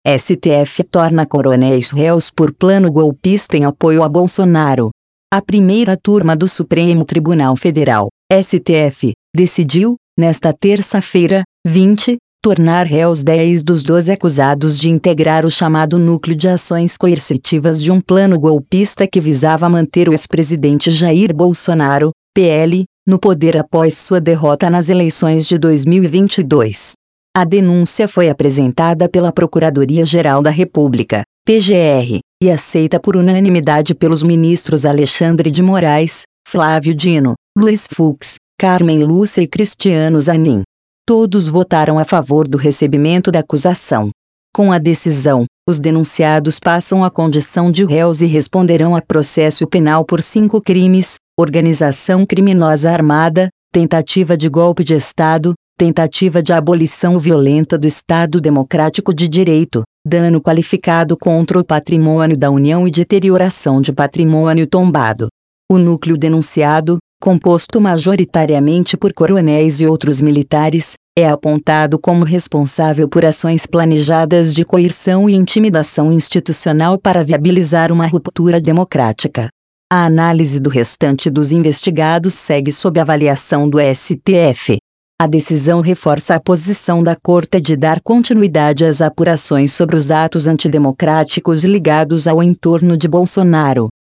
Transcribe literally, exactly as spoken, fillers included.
S T F torna coronéis réus por plano golpista em apoio a Bolsonaro. A primeira turma do Supremo Tribunal Federal, S T F, decidiu, nesta terça-feira, vinte, tornar réus dez dos doze acusados de integrar o chamado Núcleo de Ações Coercitivas de um plano golpista que visava manter o ex-presidente Jair Bolsonaro, P L, no poder após sua derrota nas eleições de dois mil e vinte e dois. A denúncia foi apresentada pela Procuradoria-Geral da República, P G R, e aceita por unanimidade pelos ministros Alexandre de Moraes, Flávio Dino, Luiz Fux, Carmen Lúcia e Cristiano Zanin. Todos votaram a favor do recebimento da acusação. Com a decisão, os denunciados passam a condição de réus e responderão a processo penal por cinco crimes: organização criminosa armada, tentativa de golpe de Estado, tentativa de abolição violenta do Estado Democrático de Direito, dano qualificado contra o patrimônio da União e deterioração de patrimônio tombado. O núcleo denunciado, composto majoritariamente por coronéis e outros militares, é apontado como responsável por ações planejadas de coerção e intimidação institucional para viabilizar uma ruptura democrática. A análise do restante dos investigados segue sob avaliação do S T F. A decisão reforça a posição da Corte de dar continuidade às apurações sobre os atos antidemocráticos ligados ao entorno de Bolsonaro.